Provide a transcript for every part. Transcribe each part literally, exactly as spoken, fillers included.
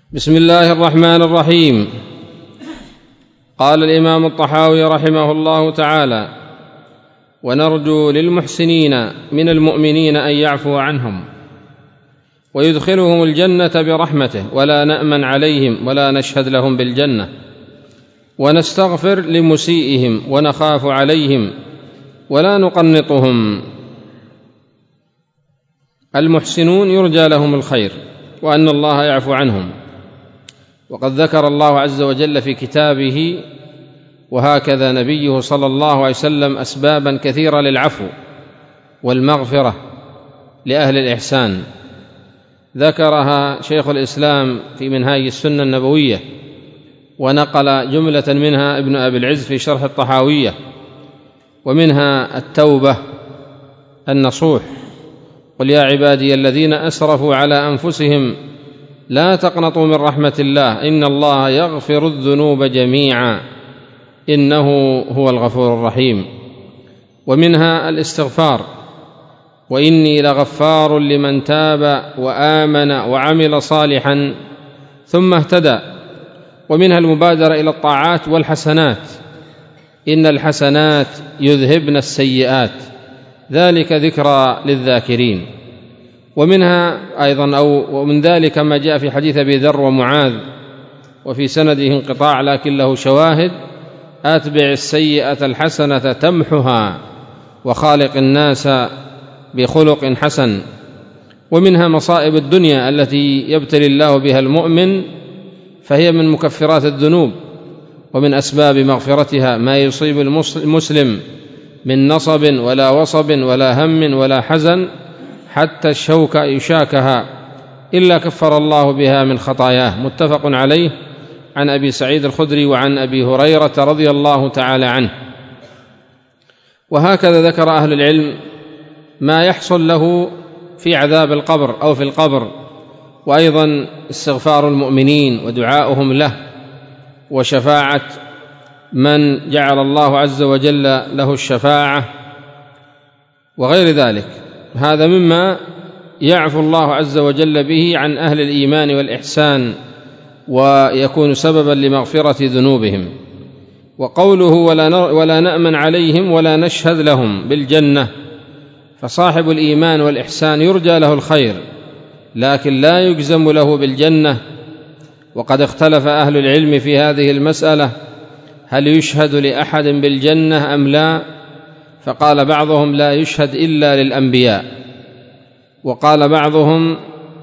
بسم الله الرحمن الرحيم. قال الإمام الطحاوي رحمه الله تعالى: ونرجو للمحسنين من المؤمنين أن يعفو عنهم ويدخلهم الجنة برحمته، ولا نأمن عليهم ولا نشهد لهم بالجنة، ونستغفر لمسيئهم ونخاف عليهم ولا نقنطهم. المحسنون يرجى لهم الخير وأن الله يعفو عنهم. وقد ذكر الله عز وجل في كتابه وهكذا نبيه صلى الله عليه وسلم أسبابا كثيرة للعفو والمغفرة لأهل الإحسان، ذكرها شيخ الإسلام في منهاج السنة النبوية، ونقل جملة منها ابن أبي العز في شرح الطحاوية، ومنها التوبة النصوح: قل يا عبادي الذين أسرفوا على أنفسهم لا تقنطوا من رحمة الله إن الله يغفر الذنوب جميعا إنه هو الغفور الرحيم. ومنها الاستغفار: وإني لغفار لمن تاب وآمن وعمل صالحا ثم اهتدى. ومنها المبادرة إلى الطاعات والحسنات: إن الحسنات يذهبن السيئات ذلك ذكرى للذاكرين. ومنها أيضا أو ومن ذلك ما جاء في حديث أبي ذر ومعاذ وفي سنده انقطاع لكن له شواهد: أتبع السيئة الحسنة تمحها وخالق الناس بخلق حسن. ومنها مصائب الدنيا التي يبتلي الله بها المؤمن، فهي من مكفرات الذنوب ومن أسباب مغفرتها ما يصيب المسلم من نصب ولا وصب ولا هم ولا حزن حتى الشوكة يشاكها إلا كفر الله بها من خطاياه. متفق عليه عن أبي سعيد الخدري وعن أبي هريرة رضي الله تعالى عنه. وهكذا ذكر أهل العلم ما يحصل له في عذاب القبر أو في القبر، وأيضا استغفار المؤمنين ودعاؤهم له، وشفاعة من جعل الله عز وجل له الشفاعة وغير ذلك. هذا مما يعفو الله عز وجل به عن أهل الإيمان والإحسان ويكون سببا لمغفرة ذنوبهم. وقوله ولا نأمن عليهم ولا نشهد لهم بالجنة، فصاحب الإيمان والإحسان يرجى له الخير لكن لا يجزم له بالجنة. وقد اختلف أهل العلم في هذه المسألة: هل يشهد لأحد بالجنة أم لا؟ فقال بعضهم: لا يشهد إلا للأنبياء. وقال بعضهم: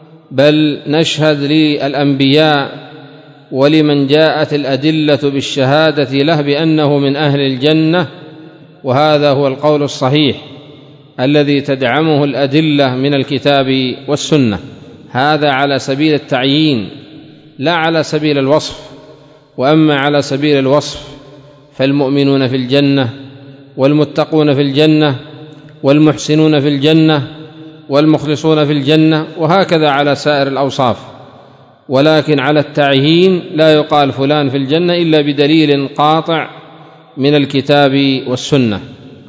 بل نشهد للأنبياء ولمن جاءت الأدلة بالشهادة له بأنه من أهل الجنة. وهذا هو القول الصحيح الذي تدعمه الأدلة من الكتاب والسنة، هذا على سبيل التعيين لا على سبيل الوصف. وأما على سبيل الوصف فالمؤمنون في الجنة والمتقون في الجنة والمحسنون في الجنة والمخلصون في الجنة، وهكذا على سائر الأوصاف. ولكن على التعيين لا يقال فلان في الجنة إلا بدليل قاطع من الكتاب والسنة.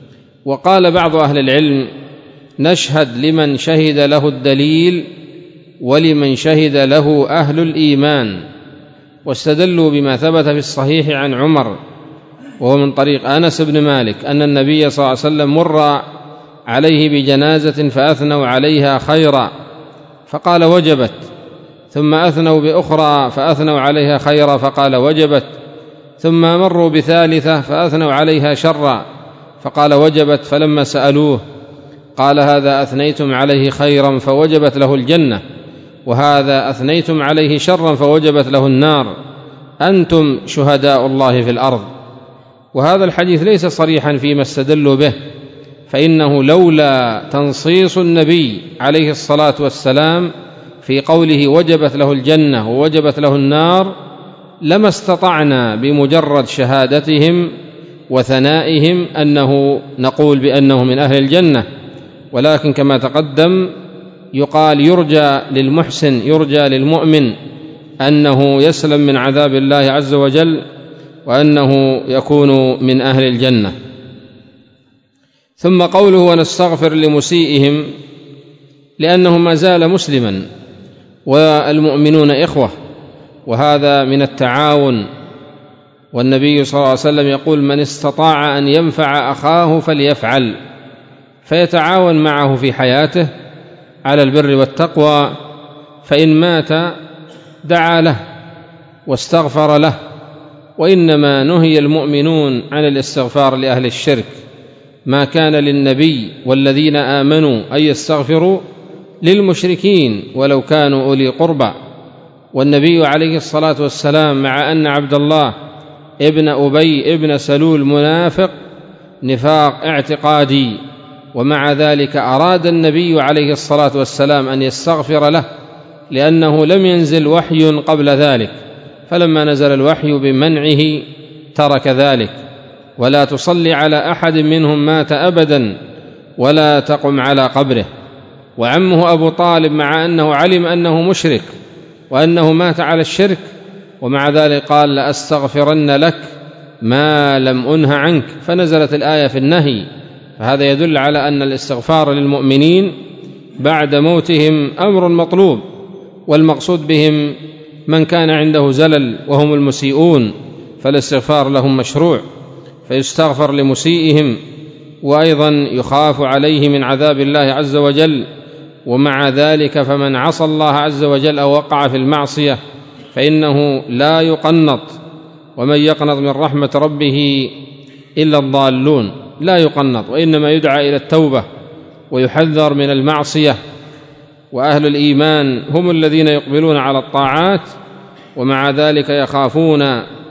وقال بعض أهل العلم: نشهد لمن شهد له الدليل ولمن شهد له أهل الإيمان. واستدلوا بما ثبت في الصحيح عن عمر وهو من طريق أنس بن مالك أن النبي صلى الله عليه وسلم مر عليه بجنازة فأثنوا عليها خيرا فقال وجبت، ثم أثنوا بأخرى فأثنوا عليها خيرا فقال وجبت، ثم مروا بثالثة فأثنوا عليها شرا فقال وجبت، فلما سألوه قال: هذا أثنيتم عليه خيرا فوجبت له الجنة، وهذا أثنيتم عليه شرا فوجبت له النار، أنتم شهداء الله في الأرض. وهذا الحديث ليس صريحا فيما استدلوا به، فإنه لولا تنصيص النبي عليه الصلاة والسلام في قوله وجبت له الجنة ووجبت له النار لما استطعنا بمجرد شهادتهم وثنائهم أنه نقول بأنه من أهل الجنة. ولكن كما تقدم يقال يرجى للمحسن يرجى للمؤمن أنه يسلم من عذاب الله عز وجل وأنه يكون من أهل الجنة. ثم قوله ونستغفر لمسيئهم، لأنه ما زال مسلما والمؤمنون إخوة، وهذا من التعاون. والنبي صلى الله عليه وسلم يقول: من استطاع أن ينفع أخاه فليفعل، فيتعاون معه في حياته على البر والتقوى، فإن مات دعا له واستغفر له. وإنما نهي المؤمنون عن الاستغفار لأهل الشرك، ما كان للنبي والذين آمنوا أن يستغفروا للمشركين ولو كانوا أولي قربى. والنبي عليه الصلاة والسلام مع أن عبد الله ابن أبي ابن سلول منافق نفاق اعتقادي، ومع ذلك أراد النبي عليه الصلاة والسلام أن يستغفر له، لأنه لم ينزل وحي قبل ذلك، فلما نزل الوحي بمنعه ترك ذلك. ولا تصلي على أحد منهم مات أبدا ولا تقم على قبره. وعمه أبو طالب مع أنه علم أنه مشرك وأنه مات على الشرك، ومع ذلك قال: لأستغفرن لك ما لم أنه عنك، فنزلت الآية في النهي. فهذا يدل على أن الاستغفار للمؤمنين بعد موتهم أمر مطلوب، والمقصود بهم من كان عنده زلل وهم المسيئون، فالاستغفار لهم مشروع، فيستغفر لمسيئهم، وأيضا يخاف عليه من عذاب الله عز وجل. ومع ذلك فمن عصى الله عز وجل أو وقع في المعصية فإنه لا يقنط، ومن يقنط من رحمة ربه إلا الضالون، لا يقنط، وإنما يدعى إلى التوبة ويحذر من المعصية. وأهل الإيمان هم الذين يقبلون على الطاعات، ومع ذلك يخافون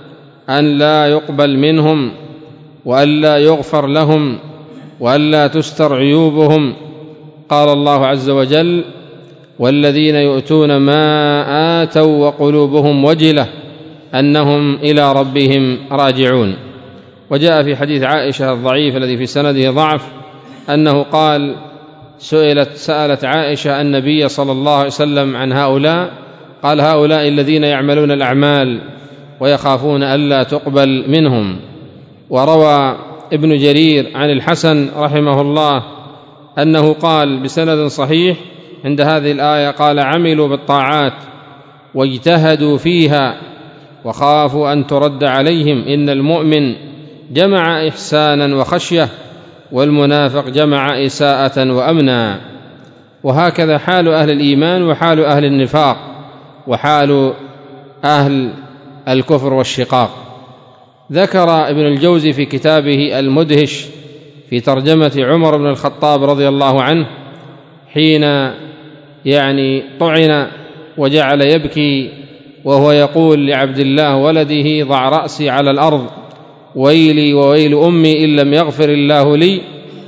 أن لا يقبل منهم وأن لا يغفر لهم وأن لا تستر عيوبهم. قال الله عز وجل: والذين يؤتون ما آتوا وقلوبهم وجلة أنهم إلى ربهم راجعون. وجاء في حديث عائشة الضعيف الذي في سنده ضعف أنه قال: سئلت سألت عائشة النبي صلى الله عليه وسلم عن هؤلاء، قال: هؤلاء الذين يعملون الأعمال ويخافون ألا تقبل منهم. وروى ابن جرير عن الحسن رحمه الله أنه قال بسند صحيح عند هذه الآية، قال: عملوا بالطاعات واجتهدوا فيها وخافوا أن ترد عليهم، إن المؤمن جمع إحسانا وخشية، والمنافق جمع إساءة وأمنا. وهكذا حال أهل الإيمان وحال أهل النفاق وحال أهل الكفر والشقاق. ذكر ابن الجوزي في كتابه المدهش في ترجمة عمر بن الخطاب رضي الله عنه حين يعني طعن وجعل يبكي وهو يقول لعبد الله ولده: ضع رأسي على الأرض، ويلي وويل أمي إن لم يغفر الله لي.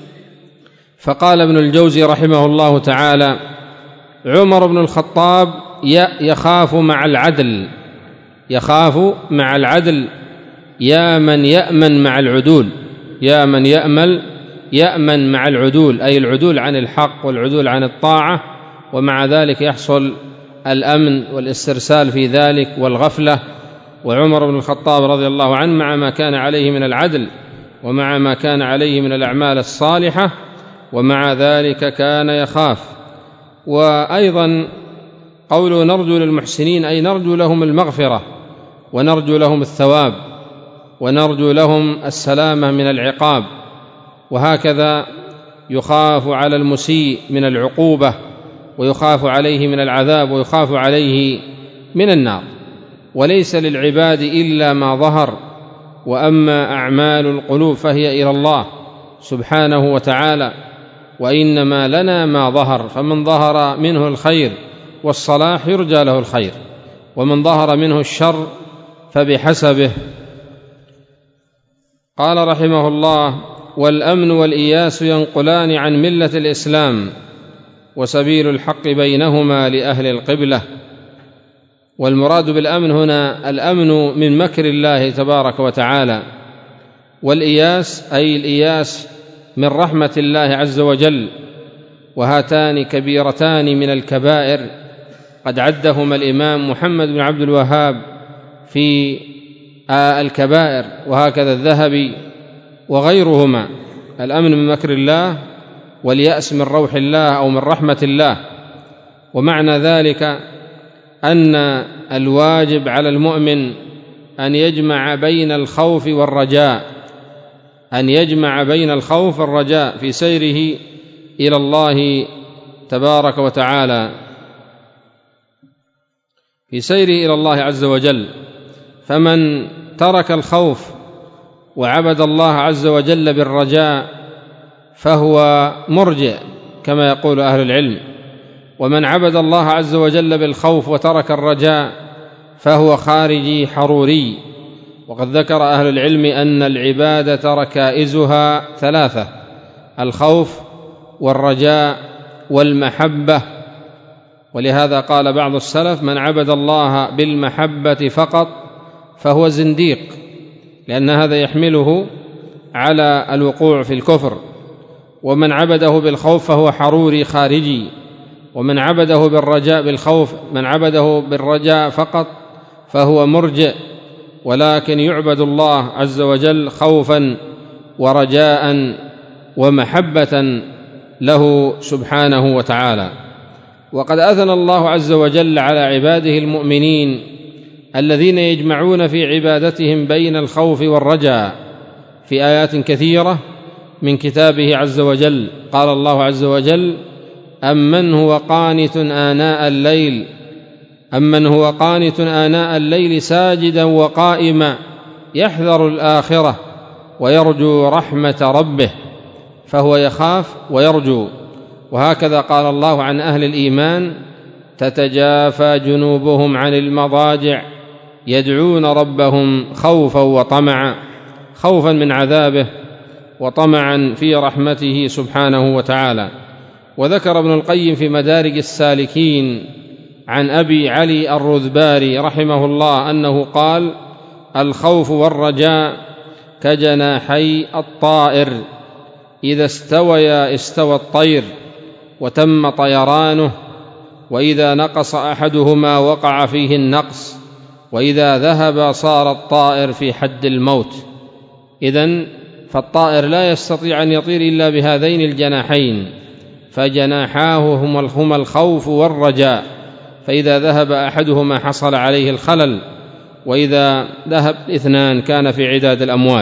فقال ابن الجوزي رحمه الله تعالى: عمر بن الخطاب يخاف مع العدل، يخاف مع العدل، يا من يأمن مع العدول، يا من يأمل يأمن مع العدول، أي العدول عن الحق والعدول عن الطاعة، ومع ذلك يحصل الأمن والاسترسال في ذلك والغفلة. وعمر بن الخطاب رضي الله عنه مع ما كان عليه من العدل ومع ما كان عليه من الأعمال الصالحة، ومع ذلك كان يخاف. وأيضا قوله نرجو للمحسنين، أي نرجو لهم المغفرة ونرجو لهم الثواب ونرجو لهم السلامة من العقاب. وهكذا يخاف على المسيء من العقوبة، ويخاف عليه من العذاب، ويخاف عليه من النار. وليس للعباد إلا ما ظهر، وأما أعمال القلوب فهي إلى الله سبحانه وتعالى، وإنما لنا ما ظهر، فمن ظهر منه الخير والصلاح يرجى له الخير، ومن ظهر منه الشر فبحسبه. قال رحمه الله: والأمن والإياس ينقلان عن ملة الإسلام، وسبيل الحق بينهما لأهل القبلة. والمراد بالأمن هنا الأمن من مكر الله تبارك وتعالى، والإياس أي الإياس من رحمة الله عز وجل. وهاتان كبيرتان من الكبائر قد عدهما الإمام محمد بن عبد الوهاب في الكبائر، وهكذا الذهبي وغيرهما: الأمن من مكر الله، واليأس من روح الله أو من رحمة الله. ومعنى ذلك أن الواجب على المؤمن أن يجمع بين الخوف والرجاء أن يجمع بين الخوف والرجاء في سيره إلى الله تبارك وتعالى في سيره إلى الله عز وجل. فمن ترك الخوف وعبد الله عز وجل بالرجاء فهو مرجئ كما يقول أهل العلم، ومن عبد الله عز وجل بالخوف وترك الرجاء فهو خارجي حروري. وقد ذكر أهل العلم أن العبادة ركائزها ثلاثة: الخوف والرجاء والمحبة. ولهذا قال بعض السلف: من عبد الله بالمحبة فقط فهو زنديق، لأن هذا يحمله على الوقوع في الكفر. ومن عبده بالخوف فهو حروري خارجي. ومن عبده بالرجاء بالخوف من عبده بالرجاء فقط فهو مرجئ، ولكن يعبد الله عز وجل خوفا ورجاء ومحبة له سبحانه وتعالى. وقد أثنى الله عز وجل على عباده المؤمنين الذين يجمعون في عبادتهم بين الخوف والرجاء في آيات كثيرة من كتابه عز وجل. قال الله عز وجل: أمن هو قانت آناء الليل أمن هو قانت آناء الليل ساجدا وقائما يحذر الآخرة ويرجو رحمة ربه، فهو يخاف ويرجو. وهكذا قال الله عن أهل الإيمان: تتجافى جنوبهم عن المضاجع يدعون ربهم خوفا وطمعا، خوفا من عذابه وطمعا في رحمته سبحانه وتعالى. وذكر ابن القيم في مدارج السالكين عن أبي علي الرذباري رحمه الله أنه قال: الخوف والرجاء كجناحي الطائر، إذا استويا استوى الطير وتم طيرانه، وإذا نقص أحدهما وقع فيه النقص، وإذا ذهب صار الطائر في حد الموت. إذن فالطائر لا يستطيع أن يطير إلا بهذين الجناحين، فجناحاه هما الخوف والرجاء، فإذا ذهب أحدهما حصل عليه الخلل، وإذا ذهب اثنان كان في عداد الأموات.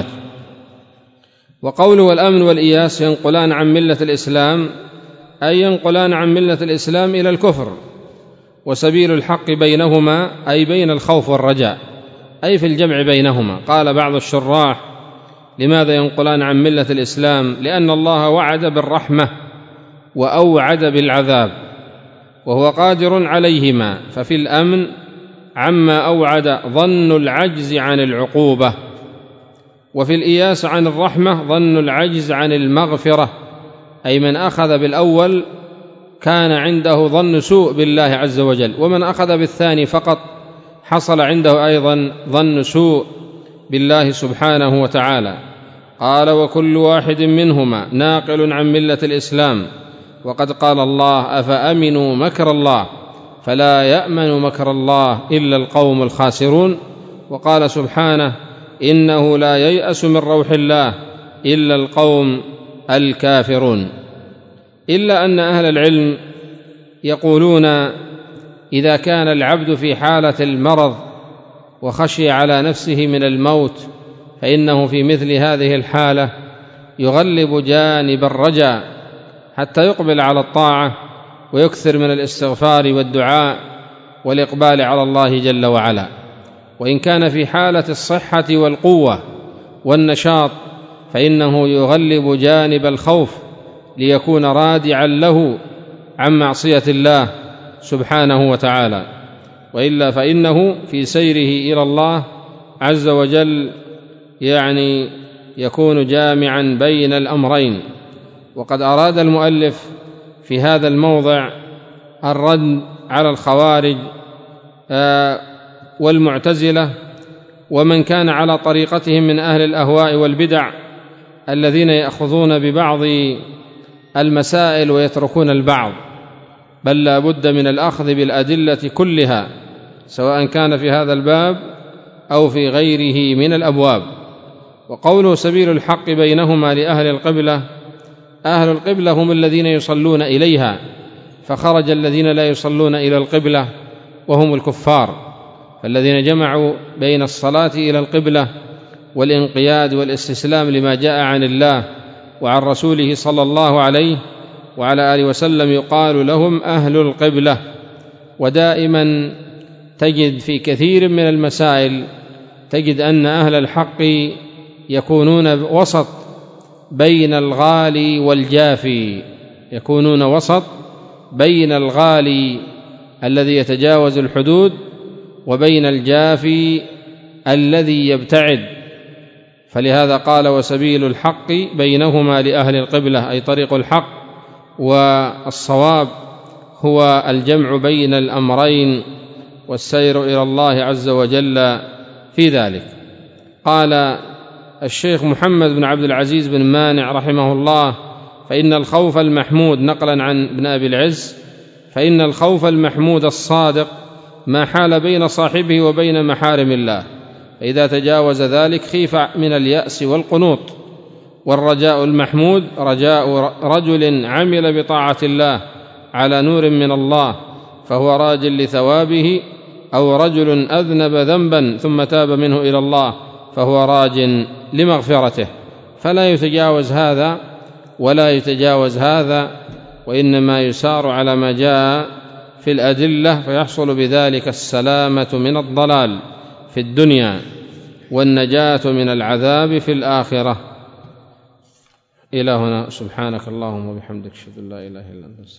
وقوله والأمن والإياس ينقلان عن ملة الإسلام، أي ينقلان عن ملة الإسلام إلى الكفر. وسبيل الحق بينهما أي بين الخوف والرجاء، أي في الجمع بينهما. قال بعض الشراح: لماذا ينقلان عن ملة الإسلام؟ لأن الله وعد بالرحمة وأوعد بالعذاب، وهو قادر عليهما، ففي الأمن عما أوعد ظن العجز عن العقوبة، وفي الإياس عن الرحمة ظن العجز عن المغفرة. أي من أخذ بالأول كان عنده ظن سوء بالله عز وجل، ومن أخذ بالثاني فقط حصل عنده أيضا ظن سوء بالله سبحانه وتعالى. قال: وكل واحد منهما ناقل عن ملة الإسلام. وقد قال الله: أفأمنوا مكر الله فلا يأمن مكر الله إلا القوم الخاسرون. وقال سبحانه: إنه لا ييأس من روح الله إلا القوم الكافرون. إلا أن أهل العلم يقولون: إذا كان العبد في حالة المرض وخشي على نفسه من الموت فإنه في مثل هذه الحالة يغلب جانب الرجاء حتى يقبل على الطاعة ويكثر من الاستغفار والدعاء والإقبال على الله جل وعلا. وإن كان في حالة الصحة والقوة والنشاط فإنه يغلب جانب الخوف ليكون رادعا له عن معصية الله سبحانه وتعالى، وإلا فإنه في سيره إلى الله عز وجل يعني يكون جامعا بين الأمرين. وقد أراد المؤلف في هذا الموضع الرد على الخوارج والمعتزلة ومن كان على طريقتهم من أهل الأهواء والبدع الذين يأخذون ببعض المسائل ويتركون البعض، بل لا بد من الأخذ بالأدلة كلها سواء كان في هذا الباب أو في غيره من الأبواب. وقوله سبيل الحق بينهما لأهل القبلة، أهل القبلة هم الذين يصلون إليها، فخرج الذين لا يصلون إلى القبلة وهم الكفار، فالذين جمعوا بين الصلاة إلى القبلة والانقياد والاستسلام لما جاء عن الله وعن رسوله صلى الله عليه وعلى آله وسلم يقال لهم أهل القبلة. ودائما تجد في كثير من المسائل تجد أن أهل الحق يكونون وسط بين الغالي والجافي، يكونون وسط بين الغالي الذي يتجاوز الحدود وبين الجافي الذي يبتعد. فلهذا قال وسبيل الحق بينهما لأهل القبلة، أي طريق الحق والصواب هو الجمع بين الأمرين والسير إلى الله عز وجل في ذلك. قال الشيخ محمد بن عبد العزيز بن مانع رحمه الله: فإن الخوف المحمود، نقلا عن ابن أبي العز، فإن الخوف المحمود الصادق ما حال بين صاحبه وبين محارم الله، فإذا تجاوز ذلك خيف من اليأس والقنوط. والرجاء المحمود رجاء رجل عمل بطاعة الله على نور من الله فهو راج لثوابه، أو رجل أذنب ذنبا ثم تاب منه إلى الله فهو راج لمغفرته. فلا يتجاوز هذا ولا يتجاوز هذا، وإنما يسار على ما جاء في الأدلة، فيحصل بذلك السلامة من الضلال في الدنيا والنجاة من العذاب في الآخرة. إلى هنا، سبحانك اللهم وبحمدك، أشهد أن لا إله إلا أنت.